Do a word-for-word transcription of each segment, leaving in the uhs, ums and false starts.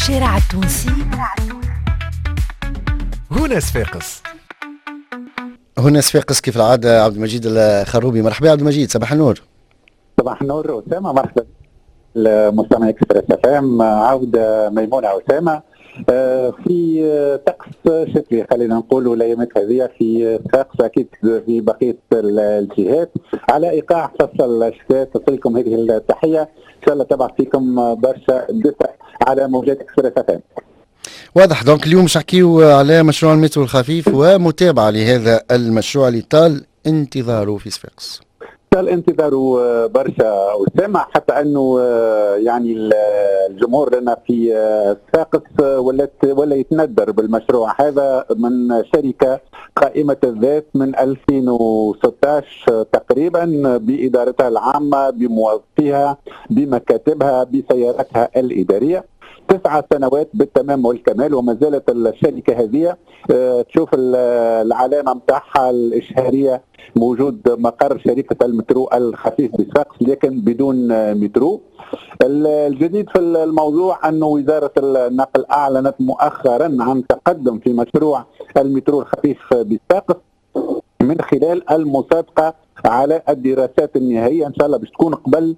الشارع التونسي هنا صفاقس. هنا صفاقس كيف العادة عبد المجيد الخروبي. مرحبا عبد المجيد، صباح النور. صباح النور أسامة، مرحبا المستمع اكسبريس اف ام. عودة ميمونة أسامة في طقس شتوي خلينا نقول الايامات هذه في صفاقس، اكيد في بقيه الجهات على ايقاع فصل الشتاء. تصلكم هذه التحيه، ان شاء الله تبع فيكم برشا دفء على موجات اكسبريس اف ام. واضح. دونك اليوم مش نحكيو على مشروع المترو الخفيف ومتابعه لهذا المشروع اللي طال انتظاره في صفاقس. طال انتظاره برشا أسامة، حتى انه يعني الجمهور لنا في صفاقس ولا ولا يتندر بالمشروع هذا من شركه قائمه الذات من ألفين وستة عشر تقريبا، بادارتها العامه، بموظفيها، بمكاتبها، بسيارتها الاداريه. تسعة سنوات بالتمام والكمال، وما زالت الشركة هذه تشوف العلامة متاعها الإشهارية، موجود مقر شركة المترو الخفيف بصفاقس لكن بدون مترو. الجديد في الموضوع أن وزارة النقل أعلنت مؤخرا عن تقدم في مشروع المترو الخفيف بصفاقس من خلال المصادقة على الدراسات النهائية، إن شاء الله باش تكون قبل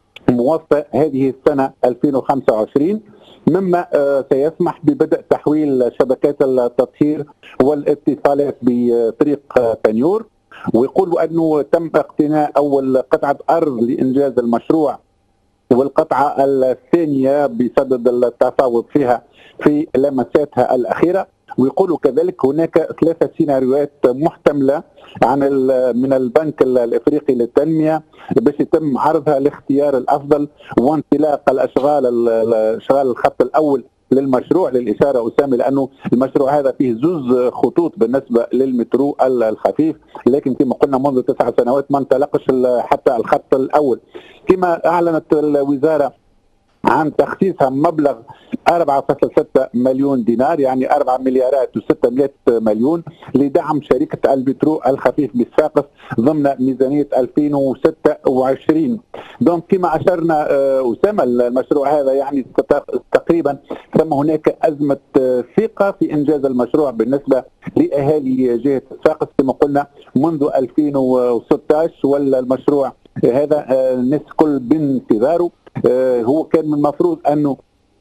موفى هذه السنة ألفين وخمسة وعشرين، مما سيسمح ببدء تحويل شبكات التطهير والاتصالات بطريق تنيور. ويقولوا أنه تم اقتناء أول قطعة أرض لإنجاز المشروع، والقطعة الثانية بصدد التفاوض فيها في لمساتها الأخيرة. ويقولوا كذلك هناك ثلاثة سيناريوهات محتملة عن من البنك الافريقي للتنميه باش يتم عرضها لاختيار الافضل وانطلاق الاشغال اشغال الخط الاول للمشروع. للاشاره اسامه، لانه المشروع هذا فيه زوز خطوط بالنسبه للمترو الخفيف، لكن كما قلنا منذ تسع سنوات ما انطلقش حتى الخط الاول. كما اعلنت الوزاره عن تخصيصها مبلغ أربعة فاصلة ستة مليون دينار، يعني أربعة مليارات وستمائة مليون لدعم شركة المترو الخفيف بصفاقس ضمن ميزانية ألفين وستة وعشرين. دونك كما أشرنا أسامة، المشروع هذا يعني تقريبا ثم هناك أزمة ثقة في إنجاز المشروع بالنسبة لأهالي جهة صفاقس. كما قلنا منذ ألفين وستة عشر ولا المشروع هذا الناس كل بانتظاره. هو كان من المفروض أنه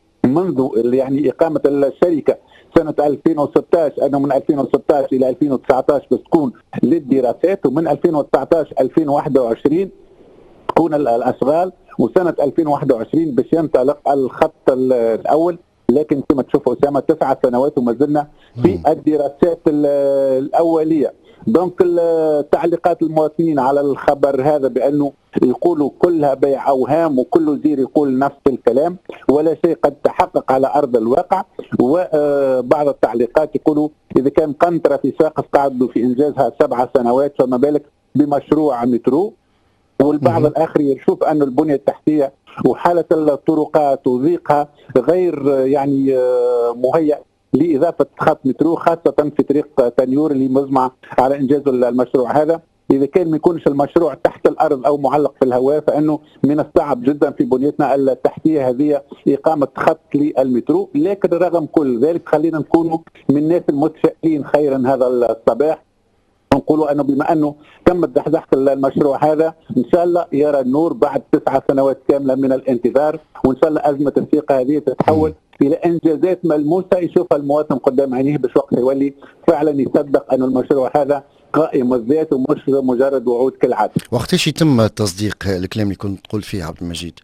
منذ يعني إقامة الشركة سنة ألفين وستة عشر، أنه من ألفين وستة عشر إلى ألفين وتسعة عشر بس تكون للدراسات، ومن ألفين وتسعة عشر ألفين وواحد وعشرين تكون الأشغال، وسنة ألفين وواحد وعشرين باش ينطلق الخط الأول. لكن كما تشوفوا أسامة تسعة سنوات وما زلنا في الدراسات الأولية. دونك تعليقات المواطنين على الخبر هذا بأنه يقولوا كلها بيع أوهام وكل وزير يقول نفس الكلام ولا شيء قد تحقق على أرض الواقع. وبعض التعليقات يقولوا إذا كان قنطرة في صفاقس قعدوا في إنجازها سبع سنوات فما بالك بمشروع مترو. والبعض الآخر يشوف أن البنية التحتية وحالة الطرقات وضيقها غير يعني مهيأ لإضافة خط مترو، خاصة في طريق تنيور اللي مزمع على إنجاز المشروع هذا. إذا كان ما يكونش المشروع تحت الأرض أو معلق في الهواء فإنه من الصعب جدا في بنيتنا التحتية هذه إقامة خط للمترو. لكن رغم كل ذلك خلينا نكونوا من الناس المتفائلين خيرا هذا الصباح، نقولوا أنه بما أنه تم زحزحة المشروع هذا إن شاء الله يرى النور بعد تسعة سنوات كاملة من الانتظار، وإن شاء الله أزمة الثقة هذه تتحول إلى إنجازات ملموسة يشوفها المواطن قدام عينيه باش وقت يولي فعلا يصدق أن المشروع هذا قائم الذات ومش مجرد وعود كالعادة. وقتاش يتم تصديق الكلام اللي كنت تقول فيه عبد المجيد؟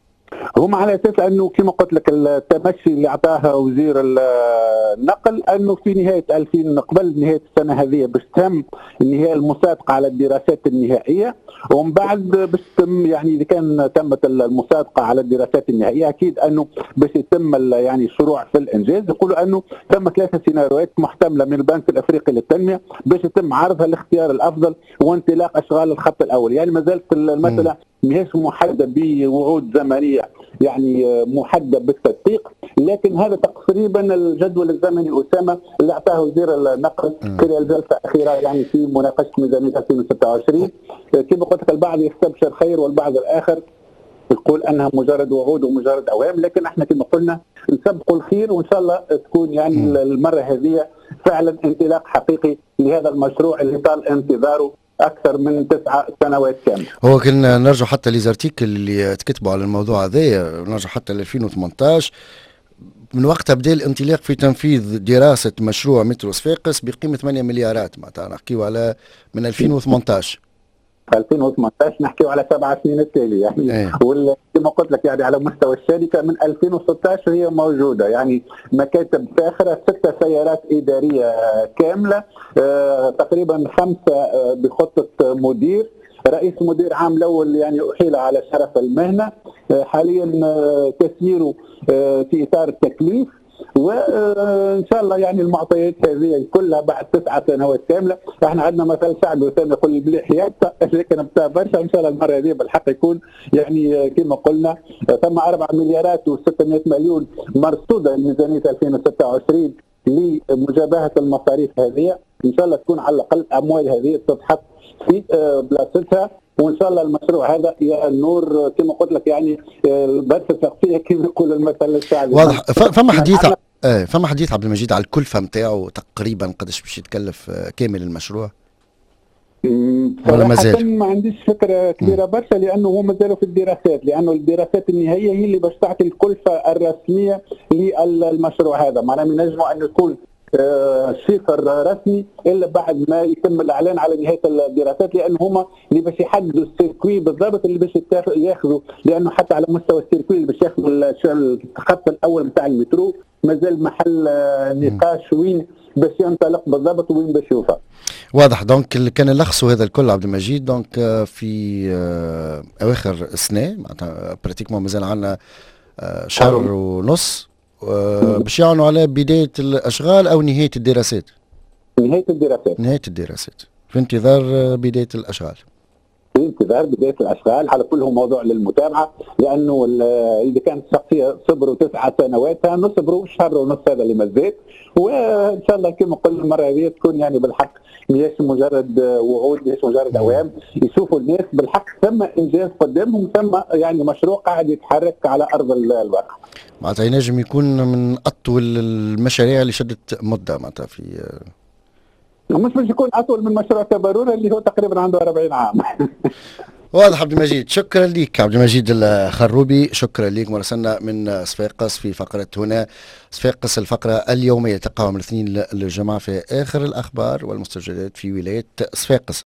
هم على اساس انه كما قلت لك التمشي اللي اعطاه وزير النقل انه في نهايه ألفين قبل نهايه السنه هذه باش تم النهايه المصادقه على الدراسات النهائيه، ومن بعد باش تم يعني اذا كان تمت المصادقه على الدراسات النهائيه اكيد انه باش يتم يعني الشروع في الانجاز. يقولوا انه تم ثلاثه سيناريوهات محتمله من البنك الافريقي للتنميه باش يتم عرضها لاختيار الافضل وانطلاق اشغال الخط الاول. يعني ما زالت المساله ماهيش محدده بوعود زمنيه يعني محدده بالتدقيق، لكن هذا تقريبا الجدول الزمني اسامه اللي اعطاه وزير النقل خلال الجلسه الاخيره يعني في مناقشه ميزانيه ألفين وستة وعشرين. كما قلت لك البعض يستبشر خير والبعض الاخر يقول انها مجرد وعود ومجرد اوهام، لكن احنا كما قلنا نسبقوا الخير وان شاء الله تكون يعني م. المره هذه فعلا انطلاق حقيقي لهذا المشروع اللي طال انتظاره اكثر من تسعة سنوات كامله. هو كنا نرجع حتى ليزارتيكل اللي تكتبوا على الموضوع هذا، نرجع حتى ل ألفين وثمانية عشر، من وقتها بدا الانطلاق في تنفيذ دراسه مشروع مترو صفاقس بقيمه ثمانية مليارات، معناتها نحكيو على من ألفين وثمانية عشر. ألفين وثمانية عشر نحكيو على سبع سنين التالي يعني ايه. وكما قلت لك يعني على مستوى الشركه من ألفين وستة عشر هي موجوده، يعني مكاتب فاخره، ستة سيارات اداريه كامله، آه تقريبا خمسه آه بخطه مدير، رئيس مدير عام الاول يعني احيل على شرف المهنه، آه حاليا آه تسييره آه في اطار التكليف، وان شاء الله يعني المعطيات هذه كلها بعد تسعة سنوات كامله. احنا عندنا مثل شعبي وسام يقول بلي حياتنا لكن بتاع برشا، ان شاء الله المره هذه بالحق يكون يعني كما قلنا ثم أربعة مليارات وستمائة مليون مرصوده لميزانيه ألفين وستة وعشرين لمجابهه المصاريف هذه، ان شاء الله تكون على الاقل الاموال هذه تتحط في بلاصتها، وان شاء الله المشروع هذا يا النور كما قلت لك يعني برشا سقفيه كما يقول المثل الشعبي. واضح. فما حديث اه فما حديث عبد المجيد على الكلفه نتاعو تقريبا قداش باش يتكلف كامل المشروع؟ ولا مازال؟ ما عنديش فكره كبيره برشا لانه هو مازالوا في الدراسات، لانه الدراسات النهائيه هي اللي باش تعطي الكلفه الرسميه للمشروع هذا، معناها نجموا ان يكون شفر رسمي الا بعد ما يتم الاعلان على نهايه الدراسات، لان هما اللي باش يحددوا السيركوي بالضبط اللي باش ياخذوا، لانه حتى على مستوى السيركوي اللي باش ياخذوا الخط الاول نتاع المترو مازال محل نقاش وين باش ينطلق بالضبط وين باش يوصل. واضح. دونك كان نلخصوا هذا الكل عبد المجيد، دونك في اواخر السنه معناتها براتيكمون مازال عندنا شهر ونص باش يعلنوا على بداية الأشغال أو نهاية الدراسات؟ نهاية الدراسات. نهاية الدراسات في انتظار بداية الأشغال. في انتظار بداية الأشغال، على كل هو موضوع للمتابعة، لأنه إذا كانت الشخصية صبروا تسعة سنوات نصبروا شهر ونص هذا اللي مازال، وإن شاء الله كما قلنا المرة هذه تكون يعني بالحق مش مجرد وعود، مش مجرد أوهام، يشوفوا الناس بالحق ثم إنجاز قدامهم، ثم يعني مشروع قاعد يتحرك على أرض الواقع. معناتها ينجم يكون من أطول المشاريع اللي شدت مدة معناتها في مش باش يكون اطول من مشروع تبرور اللي هو تقريبا عنده أربعين عام. واضح. عبد المجيد شكرا لك، عبد المجيد الخروبي شكرا لك، مراسلنا من صفاقس في فقره هنا صفاقس، الفقره اليوميه تقع من الاثنين للجمعه في اخر الاخبار والمستجدات في ولايه صفاقس.